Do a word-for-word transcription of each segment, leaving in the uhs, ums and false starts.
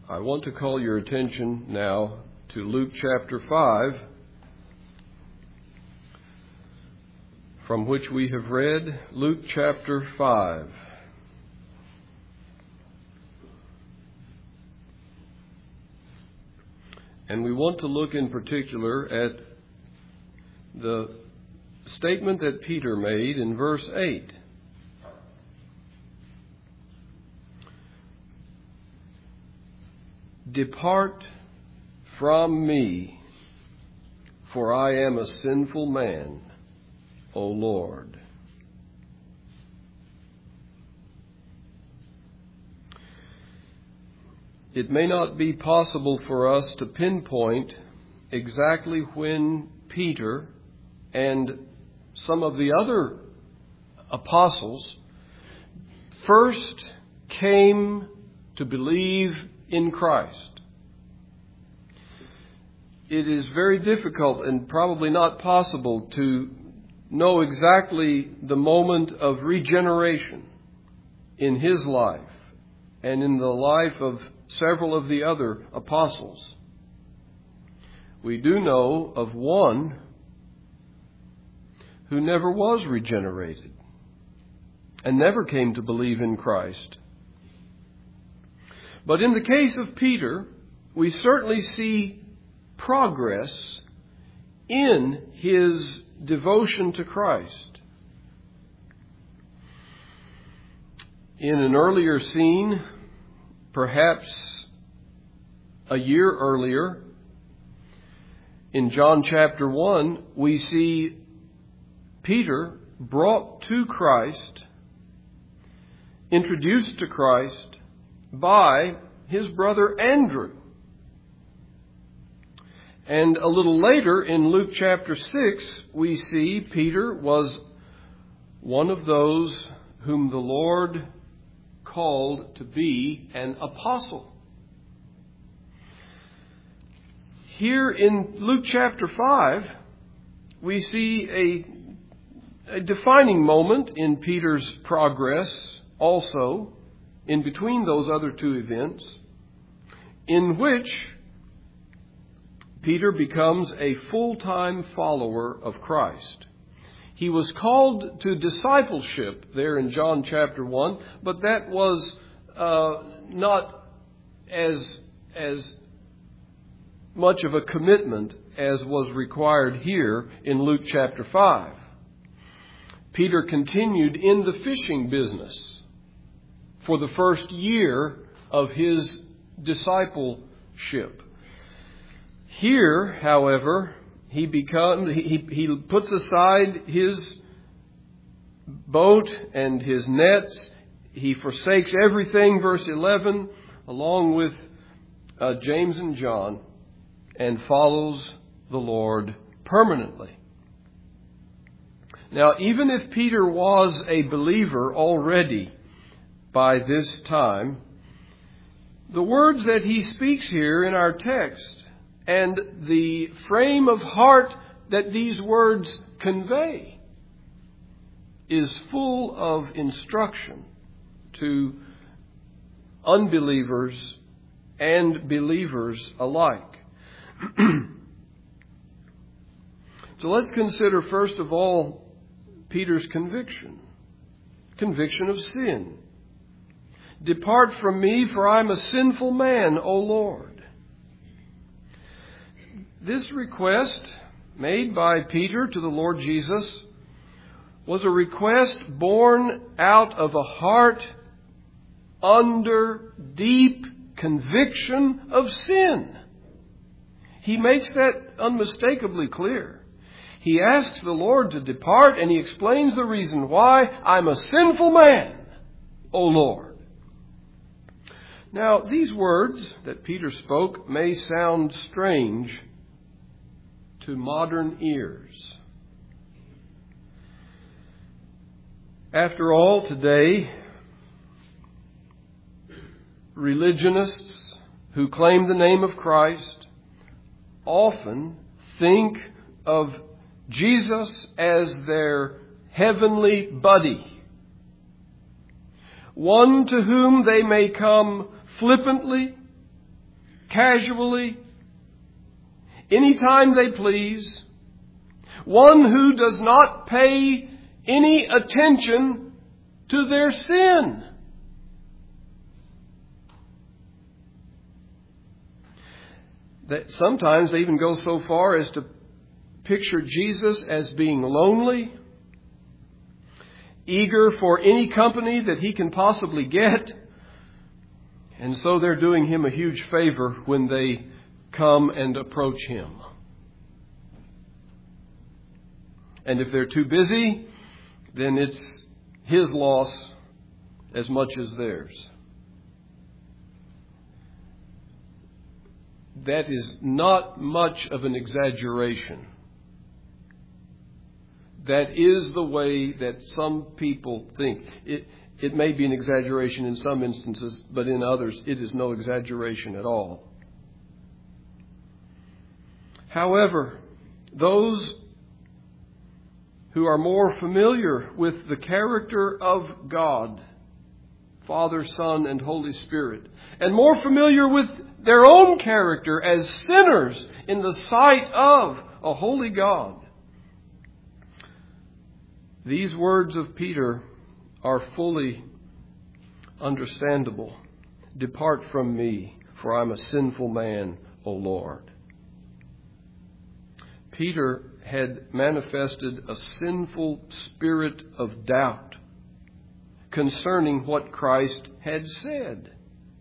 I want to call your attention now to Luke chapter five, from which we have read. Luke chapter five. And we want to look in particular at the statement that Peter made in verse eight. Depart from me, for I am a sinful man, O Lord. It may not be possible for us to pinpoint exactly when Peter and some of the other apostles first came to believe in Christ. It is very difficult and probably not possible to know exactly the moment of regeneration in his life and in the life of several of the other apostles. We do know of one who never was regenerated and never came to believe in Christ. But in the case of Peter, we certainly see progress in his devotion to Christ. In an earlier scene, perhaps a year earlier, in John chapter one, we see Peter brought to Christ, introduced to Christ by his brother Andrew. And a little later in Luke chapter six, we see Peter was one of those whom the Lord called to be an apostle. Here in Luke chapter five, we see a, a defining moment in Peter's progress also, in between those other two events, in which Peter becomes a full-time follower of Christ. He was called to discipleship there in John chapter one, but that was uh, not as, as much of a commitment as was required here in Luke chapter five. Peter continued in the fishing business for the first year of his discipleship. Here, however, he becomes he, he puts aside his boat and his nets. He forsakes everything, verse eleven, along with uh, James and John, and follows the Lord permanently. Now, even if Peter was a believer already by this time, the words that he speaks here in our text and the frame of heart that these words convey is full of instruction to unbelievers and believers alike. So let's consider first of all Peter's conviction. Conviction of sin. Depart from me, for I am a sinful man, O Lord. This request made by Peter to the Lord Jesus was a request born out of a heart under deep conviction of sin. He makes that unmistakably clear. He asks the Lord to depart, and he explains the reason why. I'm a sinful man, O Lord. Now, these words that Peter spoke may sound strange to modern ears. After all, today, religionists who claim the name of Christ often think of Jesus as their heavenly buddy, one to whom they may come flippantly casually, anytime they please. One who does not pay any attention to their sin. That sometimes they even go so far as to picture Jesus as being lonely, eager for any company that he can possibly get. And so they're doing him a huge favor when they come and approach him. And if they're too busy, then it's his loss as much as theirs. That is not much of an exaggeration. That is the way that some people think. It, it may be an exaggeration in some instances, but in others it is no exaggeration at all. However, those who are more familiar with the character of God, Father, Son, and Holy Spirit, and more familiar with their own character as sinners in the sight of a holy God, these words of Peter are fully understandable. Depart from me, for I'm a sinful man, O Lord. Peter had manifested a sinful spirit of doubt concerning what Christ had said.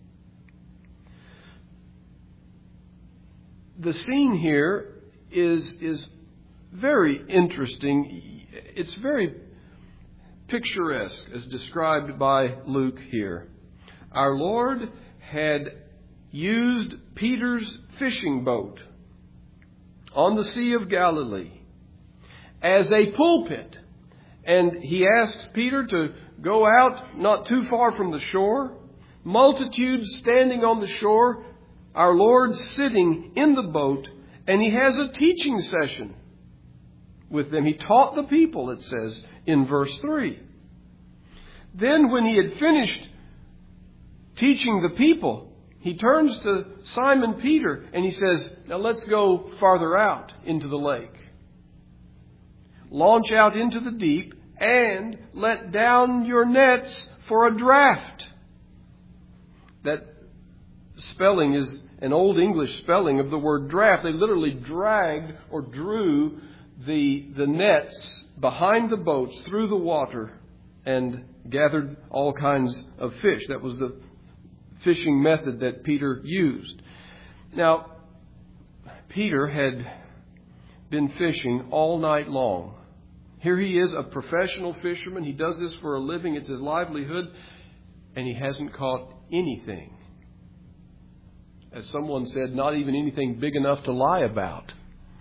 The scene here is, is very interesting. It's very picturesque as described by Luke here. Our Lord had used Peter's fishing boat on the Sea of Galilee as a pulpit. And he asks Peter to go out not too far from the shore. Multitudes standing on the shore. Our Lord sitting in the boat. And he has a teaching session with them. He taught the people, it says in verse three. Then when he had finished teaching the people, he turns to Simon Peter and he says, now let's go farther out into the lake. Launch out into the deep and let down your nets for a draught. That spelling is an Old English spelling of the word draught. They literally dragged or drew the, the nets behind the boats through the water and gathered all kinds of fish. That was the fishing method that Peter used. Now, Peter had been fishing all night long. Here he is, a professional fisherman. He does this for a living. It's his livelihood. And he hasn't caught anything. As someone said, not even anything big enough to lie about.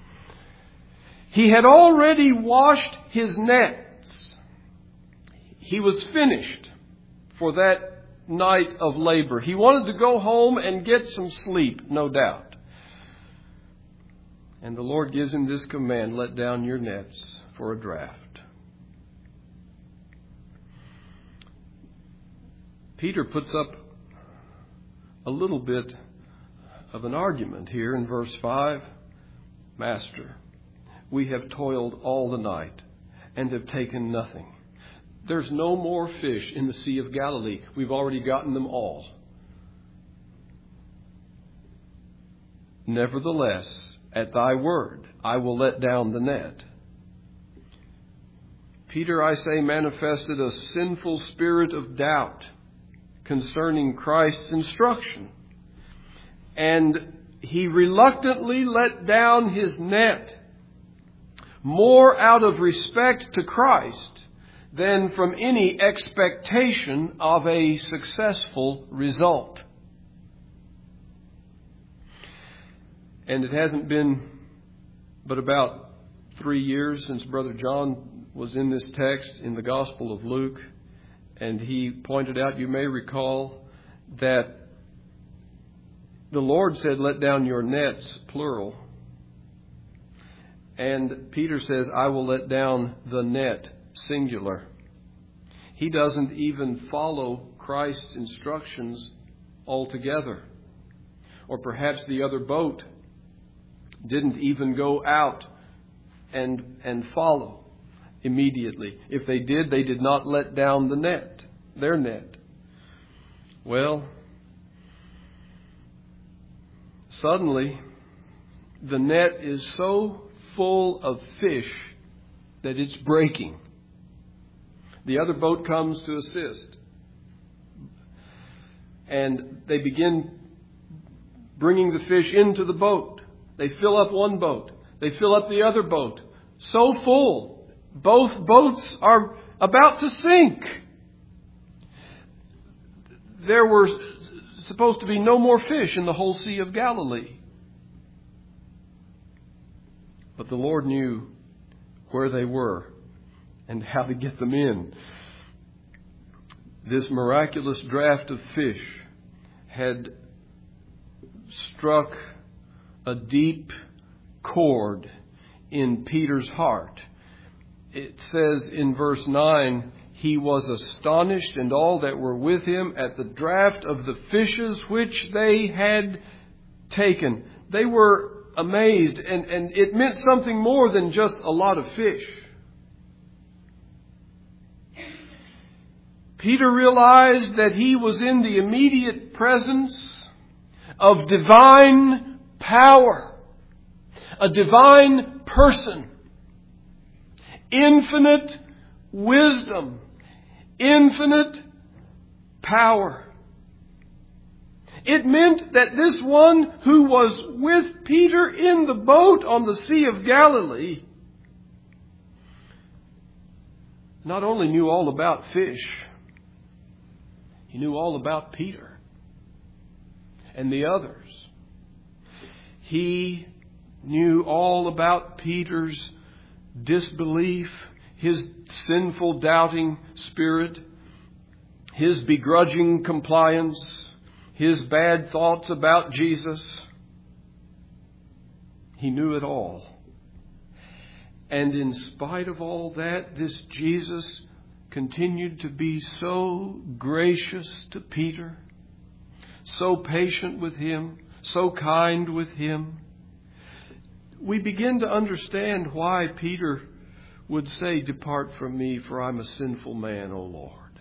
He had already washed his nets. He was finished for that night of labor. He wanted to go home and get some sleep, no doubt. And the Lord gives him this command, let down your nets for a draught. Peter puts up a little bit of an argument here in verse five. Master, we have toiled all the night and have taken nothing. There's no more fish in the Sea of Galilee. We've already gotten them all. Nevertheless, at thy word, I will let down the net. Peter, I say, manifested a sinful spirit of doubt concerning Christ's instruction. And he reluctantly let down his net, more out of respect to Christ than from any expectation of a successful result. And it hasn't been but about three years since Brother John was in this text in the Gospel of Luke. And he pointed out, you may recall, that the Lord said, let down your nets, plural. And Peter says, I will let down the net, singular. He doesn't even follow Christ's instructions altogether. Or perhaps the other boat didn't even go out and and follow immediately. If they did, they did not let down the net, their net. Well, suddenly the net is so full of fish that it's breaking. The other boat comes to assist. And they begin bringing the fish into the boat. They fill up one boat. They fill up the other boat. So full, both boats are about to sink. There were supposed to be no more fish in the whole Sea of Galilee. But the Lord knew where they were and how to get them in. This miraculous draft of fish had struck a deep chord in Peter's heart. It says in verse nine, he was astonished and all that were with him at the draught of the fishes which they had taken. They were amazed, and, and it meant something more than just a lot of fish. Peter realized that he was in the immediate presence of divine power, a divine person, infinite wisdom, infinite power. It meant that this one who was with Peter in the boat on the Sea of Galilee not only knew all about fish, he knew all about Peter and the others. He knew all about Peter's disbelief, his sinful doubting spirit, his begrudging compliance, his bad thoughts about Jesus. He knew it all. And in spite of all that, this Jesus continued to be so gracious to Peter, so patient with him, so kind with him. We begin to understand why Peter would say, "Depart from me, for I'm a sinful man, O Lord."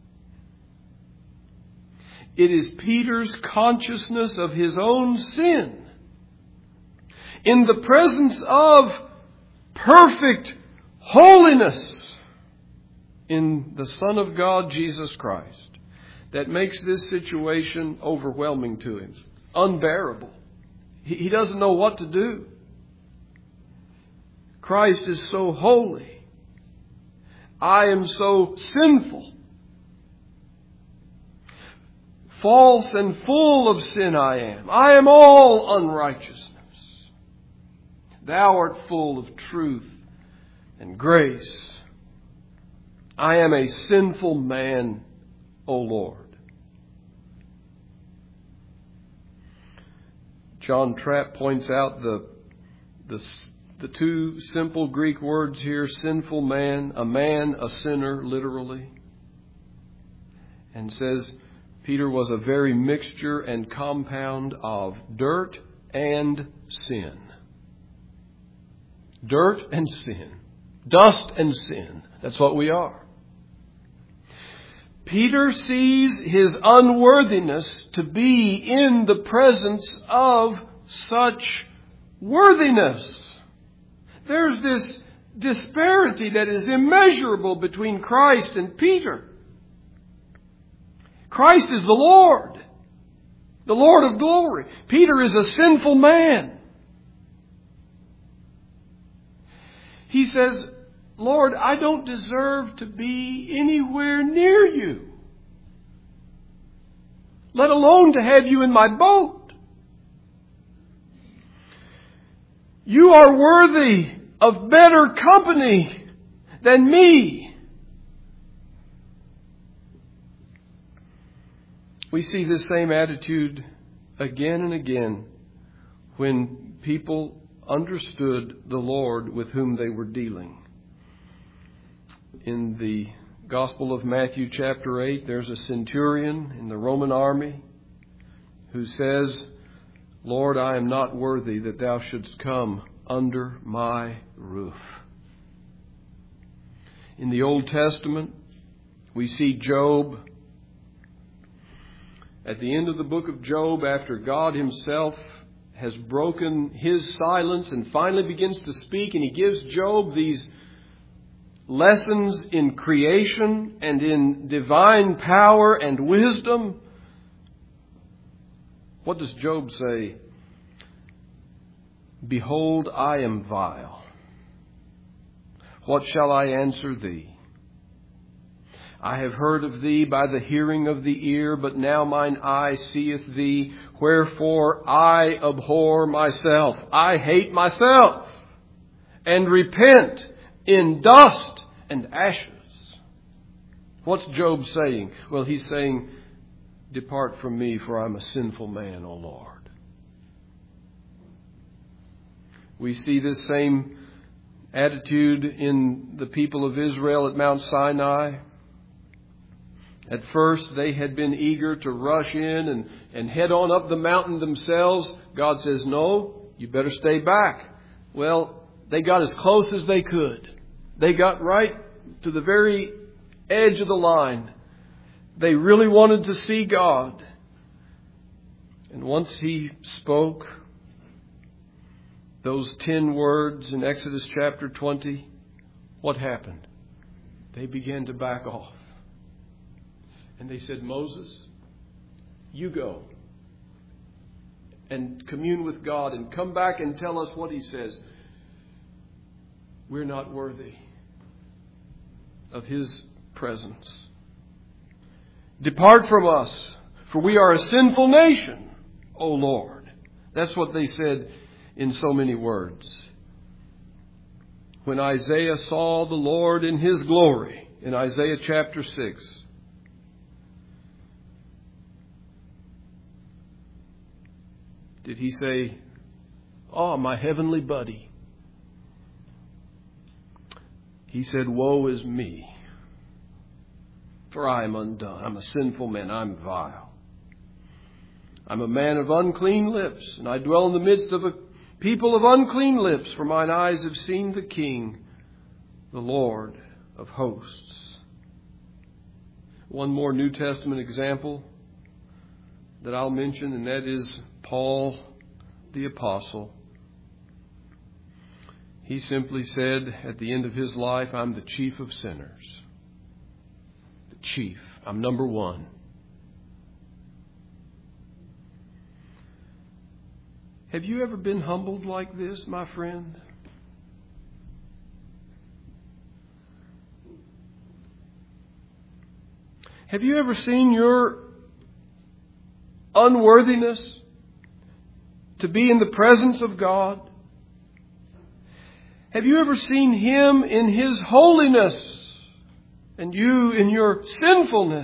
It is Peter's consciousness of his own sin in the presence of perfect holiness in the Son of God, Jesus Christ, that makes this situation overwhelming to him, unbearable. He doesn't know what to do. Christ is so holy. I am so sinful. False and full of sin I am. I am all unrighteousness. Thou art full of truth and grace. I am a sinful man, O Lord. John Trapp points out the, the, the two simple Greek words here, sinful man, a man, a sinner, literally. And says Peter was a very mixture and compound of dirt and sin. Dirt and sin. Dust and sin. That's what we are. Peter sees his unworthiness to be in the presence of such worthiness. There's this disparity that is immeasurable between Christ and Peter. Christ is the Lord, the Lord of glory. Peter is a sinful man. He says, "Lord, I don't deserve to be anywhere near you, let alone to have you in my boat. You are worthy of better company than me." We see this same attitude again and again when people understood the Lord with whom they were dealing. In the Gospel of Matthew chapter eight, there's a centurion in the Roman army who says, Lord, I am not worthy that thou shouldst come under my roof. In the Old Testament, we see Job. At the end of the book of Job, after God himself has broken his silence and finally begins to speak, and he gives Job these lessons in creation and in divine power and wisdom. What does Job say? Behold, I am vile. What shall I answer thee? I have heard of thee by the hearing of the ear, but now mine eye seeth thee. Wherefore I abhor myself. I hate myself, and repent in dust and ashes. What's Job saying? Well, he's saying, depart from me, for I'm a sinful man, O Lord. We see this same attitude in the people of Israel at Mount Sinai. At first, they had been eager to rush in and, and head on up the mountain themselves. God says, no, you better stay back. Well, they got as close as they could. They got right to the very edge of the line. They really wanted to see God. And once He spoke those ten words in Exodus chapter twenty, what happened? They began to back off. And they said, Moses, you go and commune with God and come back and tell us what He says. We're not worthy of His presence. Depart from us, for we are a sinful nation, O Lord. That's what they said in so many words. When Isaiah saw the Lord in His glory, in Isaiah chapter six, did he say, oh, my heavenly buddy? He said, woe is me, for I am undone. I'm a sinful man. I'm vile. I'm a man of unclean lips, and I dwell in the midst of a people of unclean lips, for mine eyes have seen the King, the Lord of hosts. One more New Testament example that I'll mention, and that is Paul the Apostle. He simply said at the end of his life, I'm the chief of sinners. The chief. I'm number one. Have you ever been humbled like this, my friend? Have you ever seen your unworthiness to be in the presence of God? Have you ever seen Him in His holiness and you in your sinfulness?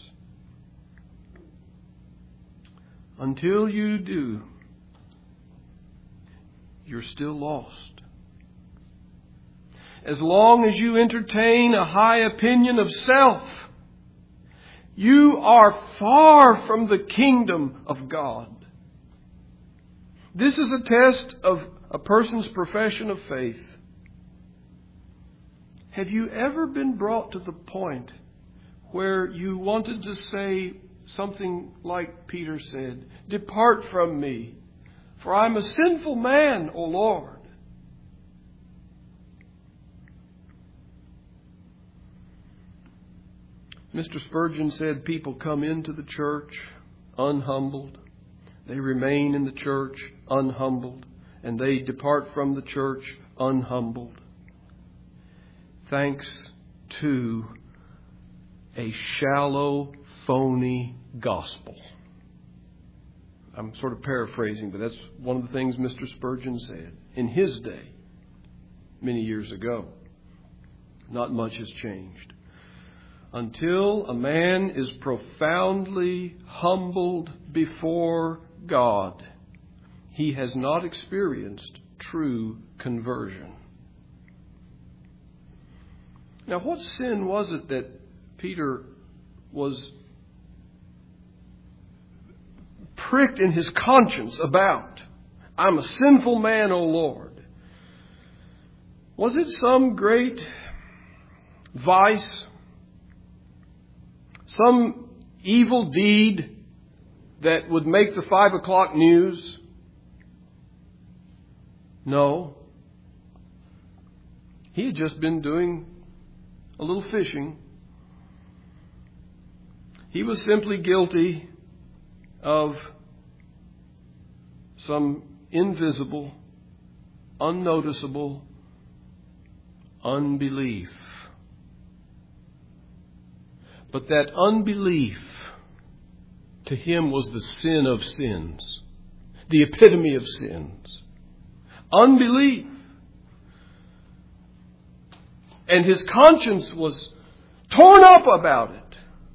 Until you do, you're still lost. As long as you entertain a high opinion of self, you are far from the kingdom of God. This is a test of a person's profession of faith. Have you ever been brought to the point where you wanted to say something like Peter said, depart from me, for I'm a sinful man, O Lord? Mister Spurgeon said people come into the church unhumbled. They remain in the church unhumbled. And they depart from the church unhumbled. Thanks to a shallow, phony gospel. I'm sort of paraphrasing, but that's one of the things Mister Spurgeon said in his day, many years ago. Not much has changed. Until a man is profoundly humbled before God, he has not experienced true conversion. Now, what sin was it that Peter was pricked in his conscience about. I'm a sinful man, O Lord. Was it some great vice, some evil deed that would make the five o'clock news? No. He had just been doing a little fishing. He was simply guilty of some invisible, unnoticeable unbelief. But that unbelief to him was the sin of sins, the epitome of sins. Unbelief. And his conscience was torn up about it.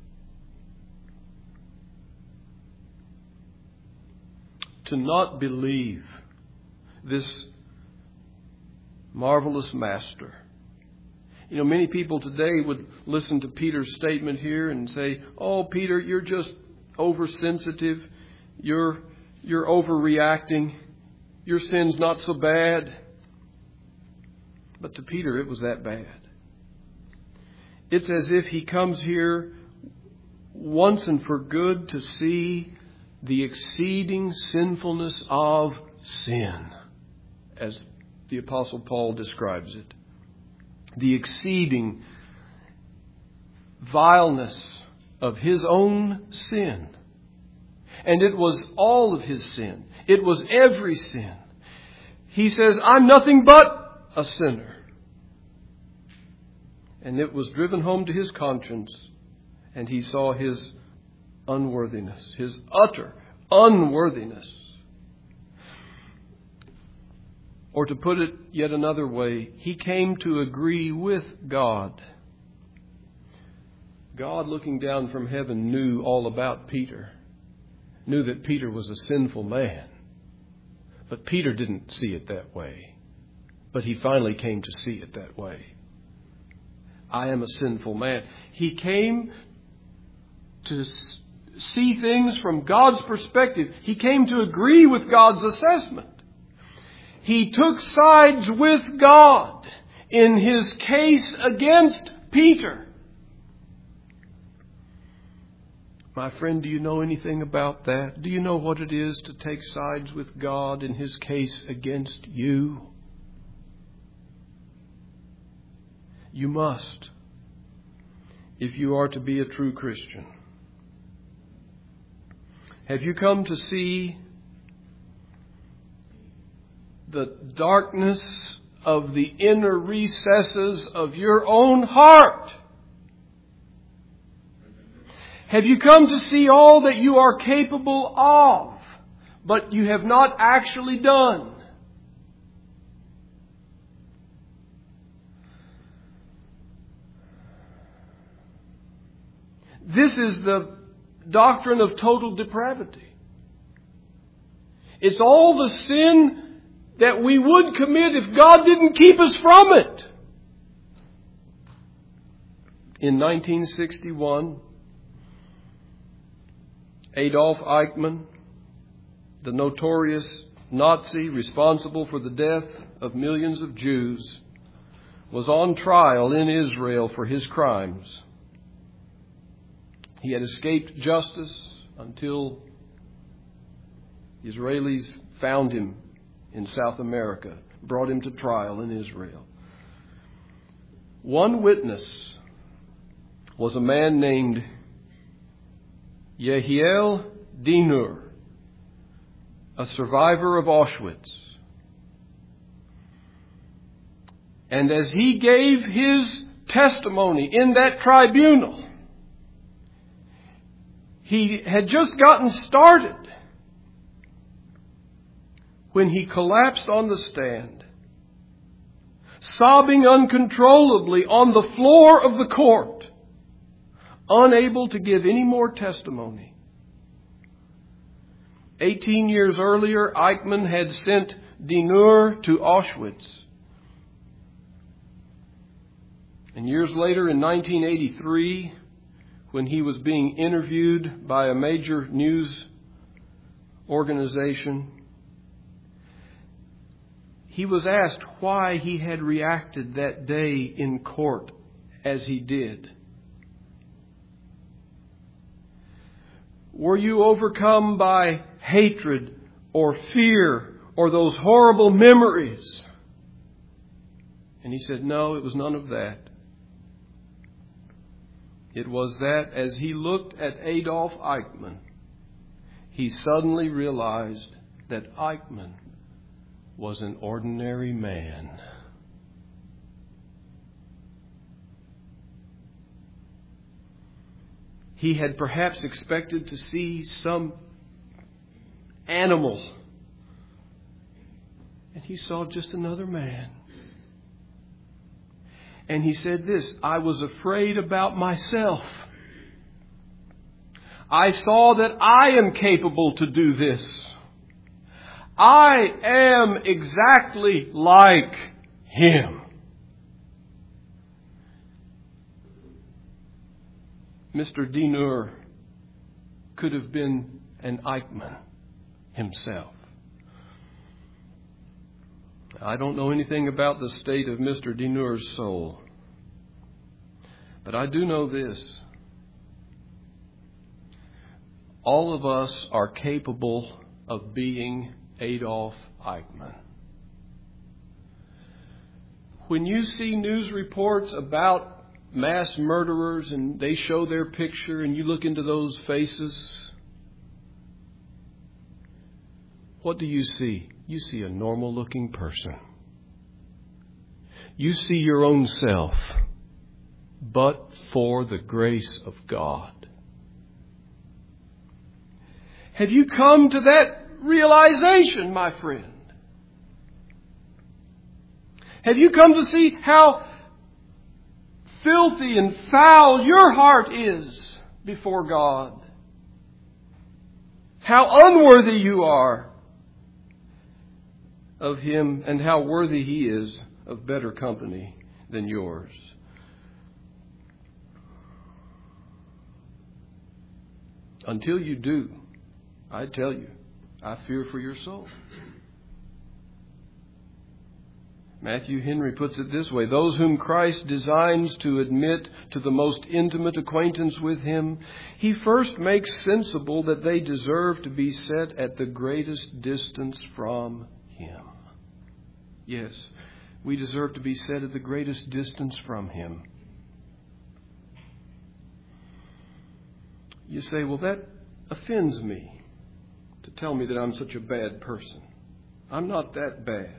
To not believe this marvelous master. You know, many people today would listen to Peter's statement here and say, "Oh, Peter, you're just oversensitive. You're, you're overreacting. Your sin's not so bad." But to Peter, it was that bad. It's as if he comes here once and for good to see the exceeding sinfulness of sin, as the Apostle Paul describes it. The exceeding vileness of his own sin. And it was all of his sin. It was every sin. He says, "I'm nothing but a sinner." And it was driven home to his conscience, and he saw his unworthiness, his utter unworthiness. Or to put it yet another way, he came to agree with God. God, looking down from heaven, knew all about Peter, knew that Peter was a sinful man. But Peter didn't see it that way. But he finally came to see it that way. I am a sinful man. He came to see things from God's perspective. He came to agree with God's assessment. He took sides with God in his case against Peter. My friend, do you know anything about that? Do you know what it is to take sides with God in his case against you? You must, if you are to be a true Christian. Have you come to see the darkness of the inner recesses of your own heart? Have you come to see all that you are capable of, but you have not actually done? This is the doctrine of total depravity. It's all the sin that we would commit if God didn't keep us from it. In nineteen sixty-one, Adolf Eichmann, the notorious Nazi responsible for the death of millions of Jews, was on trial in Israel for his crimes. He had escaped justice until the Israelis found him in South America, brought him to trial in Israel. One witness was a man named Yehiel Dinur, a survivor of Auschwitz. And as he gave his testimony in that tribunal, he had just gotten started when he collapsed on the stand, sobbing uncontrollably on the floor of the court, unable to give any more testimony. Eighteen years earlier, Eichmann had sent Dinur to Auschwitz. And years later, in nineteen eighty-three, when he was being interviewed by a major news organization. He was asked why he had reacted that day in court as he did. Were you overcome by hatred or fear or those horrible memories? And he said, no, it was none of that. It was that as he looked at Adolf Eichmann, he suddenly realized that Eichmann was an ordinary man. He had perhaps expected to see some animal, and he saw just another man. And he said this, I was afraid about myself. I saw that I am capable to do this. I am exactly like him. Mister Diener could have been an Eichmann himself. I don't know anything about the state of Mister Diener's soul, but I do know this. All of us are capable of being Adolf Eichmann. When you see news reports about mass murderers and they show their picture and you look into those faces, what do you see? You see a normal looking person. You see your own self, but for the grace of God. Have you come to that realization, my friend? Have you come to see how filthy and foul your heart is before God? How unworthy you are of Him and how worthy He is of better company than yours. Until you do, I tell you, I fear for your soul. Matthew Henry puts it this way: those whom Christ designs to admit to the most intimate acquaintance with Him, He first makes sensible that they deserve to be set at the greatest distance from Him. Yes, we deserve to be set at the greatest distance from Him. You say, well, that offends me to tell me that I'm such a bad person. I'm not that bad.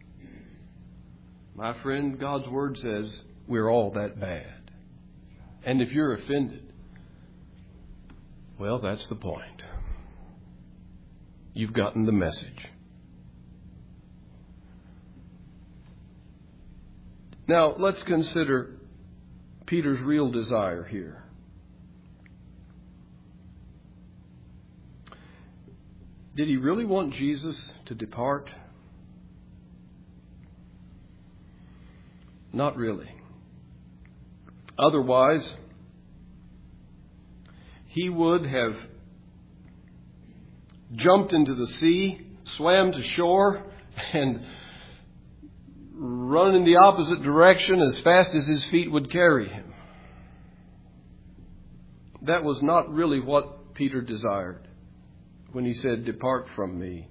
My friend, God's Word says we're all that bad. And if you're offended, well, that's the point. You've gotten the message. Now, let's consider Peter's real desire here. Did he really want Jesus to depart? Not really. Otherwise, he would have jumped into the sea, swam to shore, and run in the opposite direction as fast as his feet would carry him. That was not really what Peter desired when he said, "Depart from me."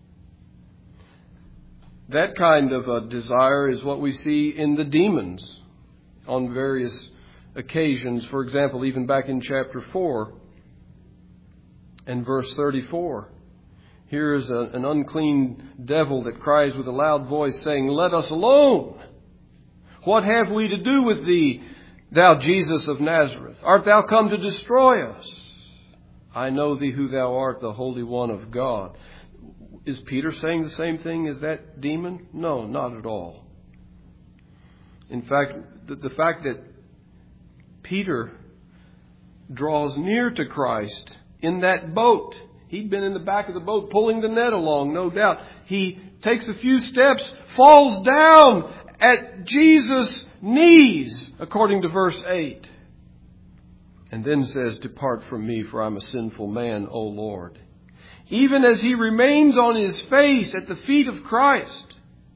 That kind of a desire is what we see in the demons on various occasions. For example, even back in chapter four and verse thirty-four. Here is a, an unclean devil that cries with a loud voice, saying, "Let us alone. What have we to do with thee, thou Jesus of Nazareth? Art thou come to destroy us? I know thee who thou art, the Holy One of God." Is Peter saying the same thing as that demon? No, not at all. In fact, the, the fact that Peter draws near to Christ in that boat, he'd been in the back of the boat pulling the net along, no doubt. He takes a few steps, falls down at Jesus' knees, according to verse eight. And then says, "Depart from me, for I'm a sinful man, O Lord." even as he remains on his face at the feet of Christ,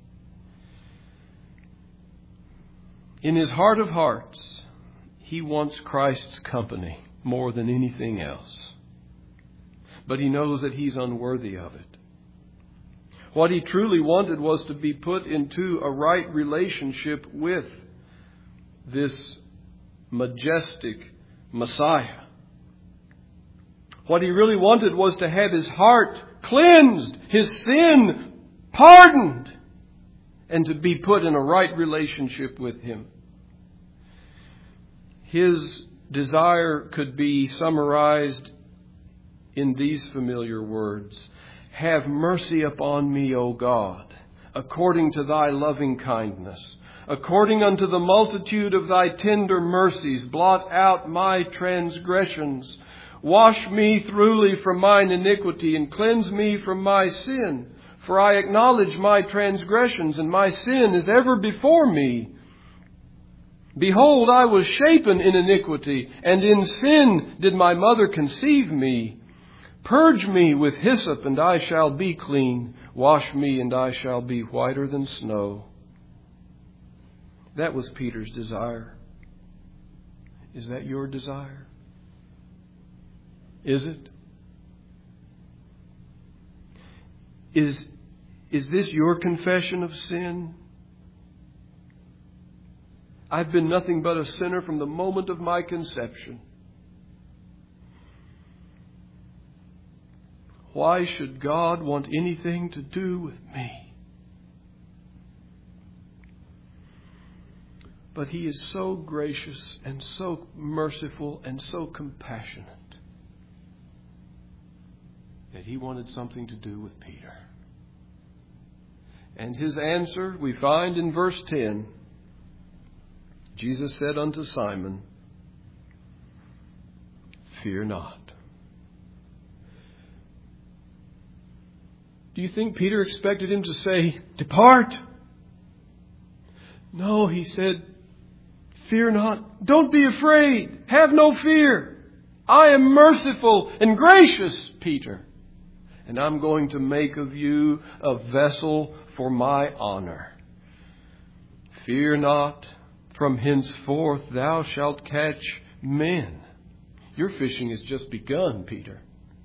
in his heart of hearts, he wants Christ's company more than anything else. But he knows that he's unworthy of it. What he truly wanted was to be put into a right relationship with this majestic Messiah. What he really wanted was to have his heart cleansed, his sin pardoned, and to be put in a right relationship with him. His desire could be summarized in these familiar words. Have mercy upon me, O God, according to thy loving kindness. According unto the multitude of thy tender mercies, blot out my transgressions. Wash me thoroughly from mine iniquity, and cleanse me from my sin. For I acknowledge my transgressions, and my sin is ever before me. Behold, I was shapen in iniquity, and in sin did my mother conceive me. Purge me with hyssop, and I shall be clean. Wash me, and I shall be whiter than snow. That was Peter's desire. Is that your desire? Is it? Is, is this your confession of sin? I've been nothing but a sinner from the moment of my conception. Why should God want anything to do with me? But He is so gracious and so merciful and so compassionate that He wanted something to do with Peter. And His answer we find in verse ten. Jesus said unto Simon, fear not. Do you think Peter expected him to say, depart? No, he said, fear not. Don't be afraid. Have no fear. I am merciful and gracious, Peter. And I'm going to make of you a vessel for my honor. Fear not. From henceforth thou shalt catch men. Your fishing has just begun, Peter.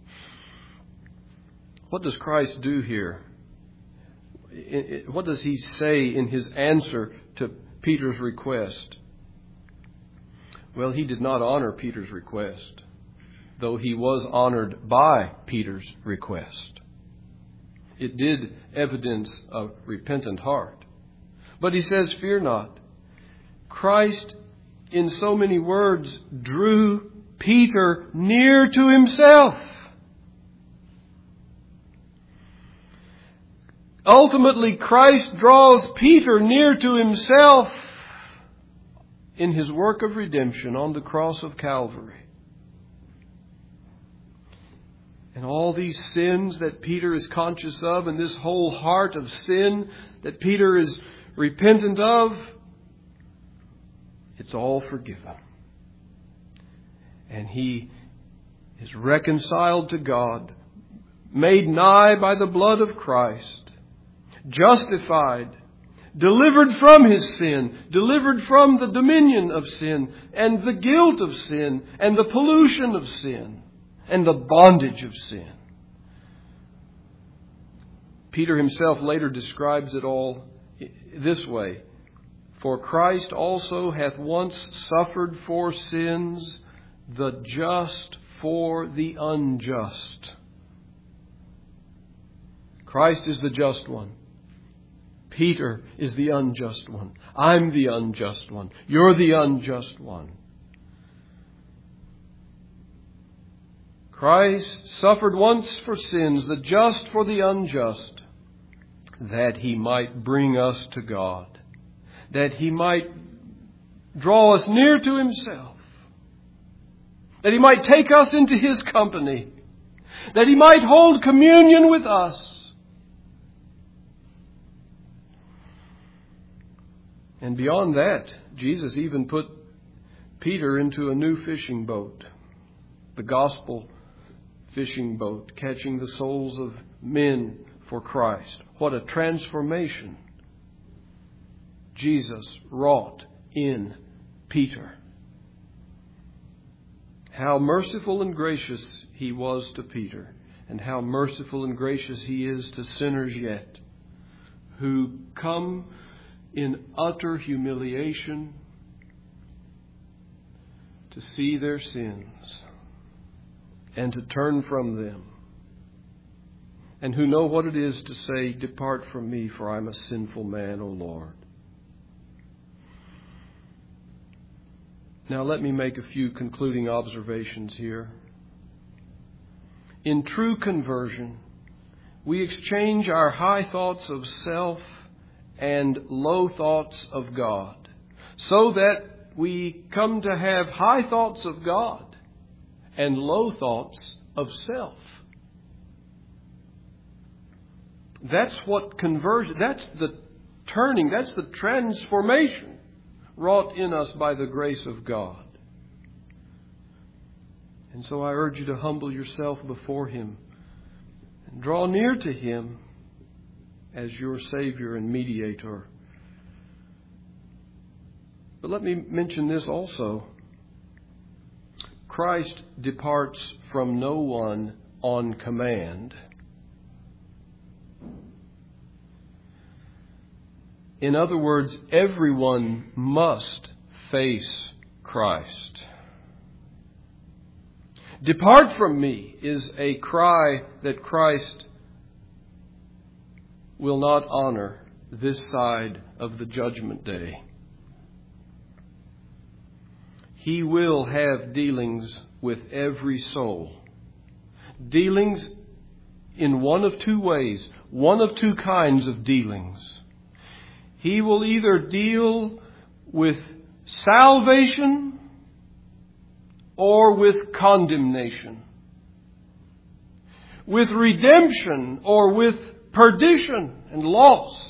What does Christ do here? What does He say in His answer to Peter's request? Well, He did not honor Peter's request, though He was honored by Peter's request. It did evidence a repentant heart. But He says, fear not. Christ, in so many words, drew Peter near to Himself. Ultimately, Christ draws Peter near to Himself in His work of redemption on the cross of Calvary. And all these sins that Peter is conscious of, and this whole heart of sin that Peter is repentant of, it's all forgiven. And he is reconciled to God, made nigh by the blood of Christ, justified, delivered from his sin, delivered from the dominion of sin, and the guilt of sin, and the pollution of sin, and the bondage of sin. Peter himself later describes it all this way. For Christ also hath once suffered for sins, the just for the unjust. Christ is the just one. Peter is the unjust one. I'm the unjust one. You're the unjust one. Christ suffered once for sins, the just for the unjust, that He might bring us to God. That He might draw us near to Himself. That He might take us into His company. That He might hold communion with us. And beyond that, Jesus even put Peter into a new fishing boat. The gospel fishing boat, catching the souls of men for Christ. What a transformation Jesus wrought in Peter. How merciful and gracious He was to Peter, and how merciful and gracious He is to sinners yet, who come in utter humiliation to see their sins and to turn from them, and who know what it is to say, "Depart from me, for I'm a sinful man, O Lord." Now let me make a few concluding observations here. In true conversion, we exchange our high thoughts of self and low thoughts of God, so that we come to have high thoughts of God and low thoughts of self. That's what conversion, that's the turning, that's the transformation wrought in us by the grace of God. And so I urge you to humble yourself before Him and draw near to Him as your Savior and mediator. But let me mention this also. Christ departs from no one on command. In other words, everyone must face Christ. "Depart from me" is a cry that Christ will not honor this side of the judgment day. He will have dealings with every soul. Dealings in one of two ways, one of two kinds of dealings. He will either deal with salvation or with condemnation, with redemption or with perdition and loss.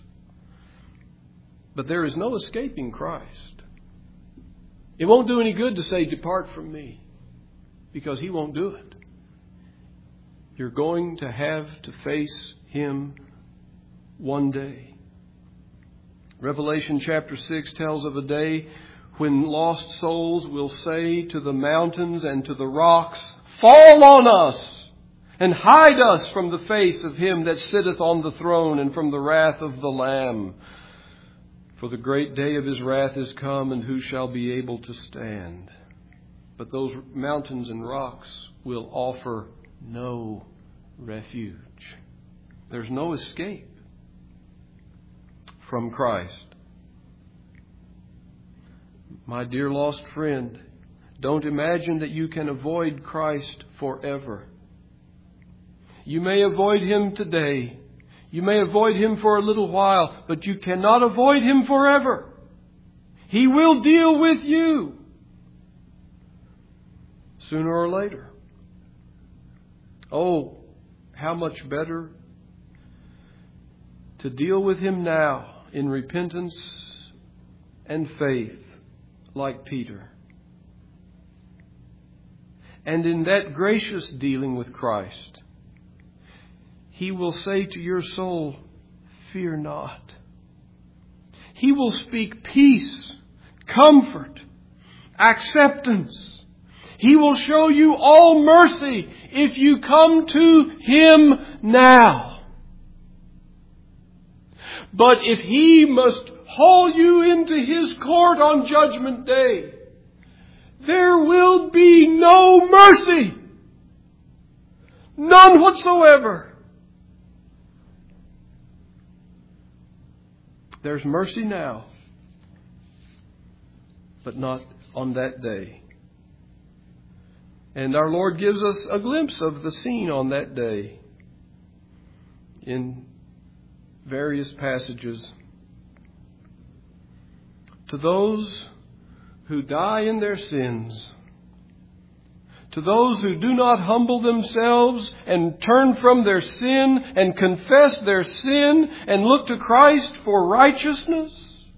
But there is no escaping Christ. It won't do any good to say, "Depart from me," because He won't do it. You're going to have to face Him one day. Revelation chapter six tells of a day when lost souls will say to the mountains and to the rocks, "Fall on us and hide us from the face of Him that sitteth on the throne and from the wrath of the Lamb. For the great day of His wrath is come, and who shall be able to stand?" But those mountains and rocks will offer no refuge. There's no escape from Christ. My dear lost friend, don't imagine that you can avoid Christ forever. You may avoid Him today. You may avoid Him for a little while, but you cannot avoid Him forever. He will deal with you sooner or later. Oh, how much better to deal with Him now in repentance and faith, like Peter. And in that gracious dealing with Christ, He will say to your soul, "Fear not." He will speak peace, comfort, acceptance. He will show you all mercy if you come to Him now. But if He must haul you into His court on Judgment Day, there will be no mercy. None whatsoever. There's mercy now, but not on that day. And our Lord gives us a glimpse of the scene on that day in various passages. To those who die in their sins, to those who do not humble themselves and turn from their sin and confess their sin and look to Christ for righteousness,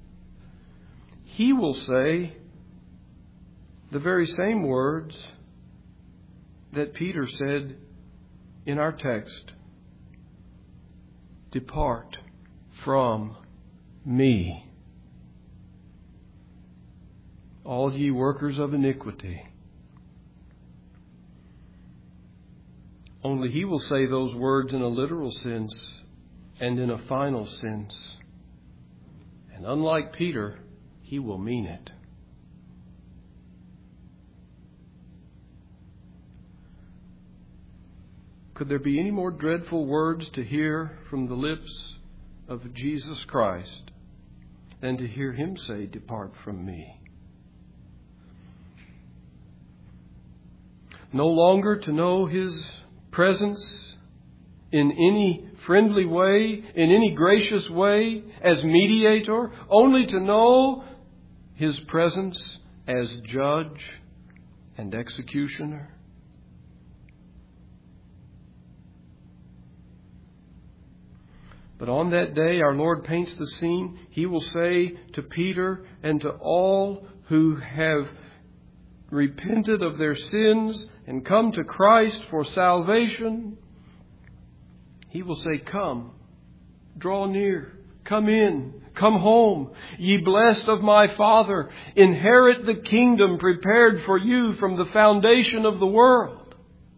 He will say the very same words, that Peter said in our text, "Depart from me, all ye workers of iniquity." Only He will say those words in a literal sense and in a final sense. And unlike Peter, He will mean it. Could there be any more dreadful words to hear from the lips of Jesus Christ than to hear Him say, "Depart from me"? No longer to know His presence in any friendly way, in any gracious way, as mediator, only to know His presence as judge and executioner. But on that day, our Lord paints the scene. He will say to Peter and to all who have repented of their sins and come to Christ for salvation, He will say, "Come, draw near, come in, come home, ye blessed of my Father, inherit the kingdom prepared for you from the foundation of the world."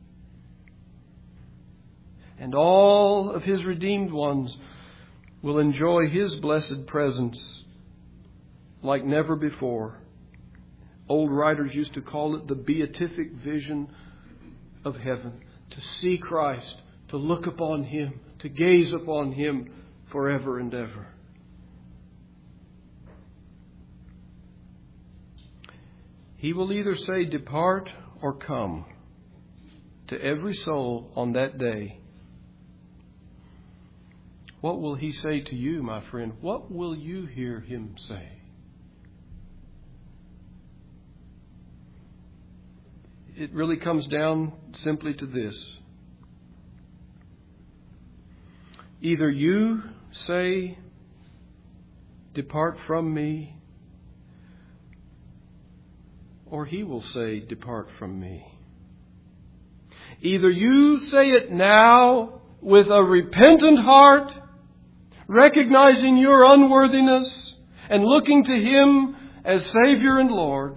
And all of His redeemed ones will enjoy His blessed presence like never before. Old writers used to call it the beatific vision of heaven. To see Christ, to look upon Him, to gaze upon Him forever and ever. He will either say, "Depart," or "Come," to every soul on that day. What will He say to you, my friend? What will you hear Him say? It really comes down simply to this. Either you say, "Depart from me," or He will say, "Depart from me." Either you say it now with a repentant heart, recognizing your unworthiness and looking to Him as Savior and Lord,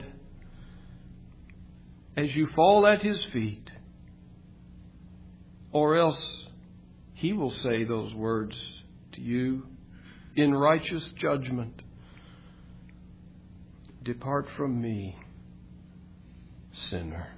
as you fall at His feet, or else He will say those words to you in righteous judgment, "Depart from me, sinner."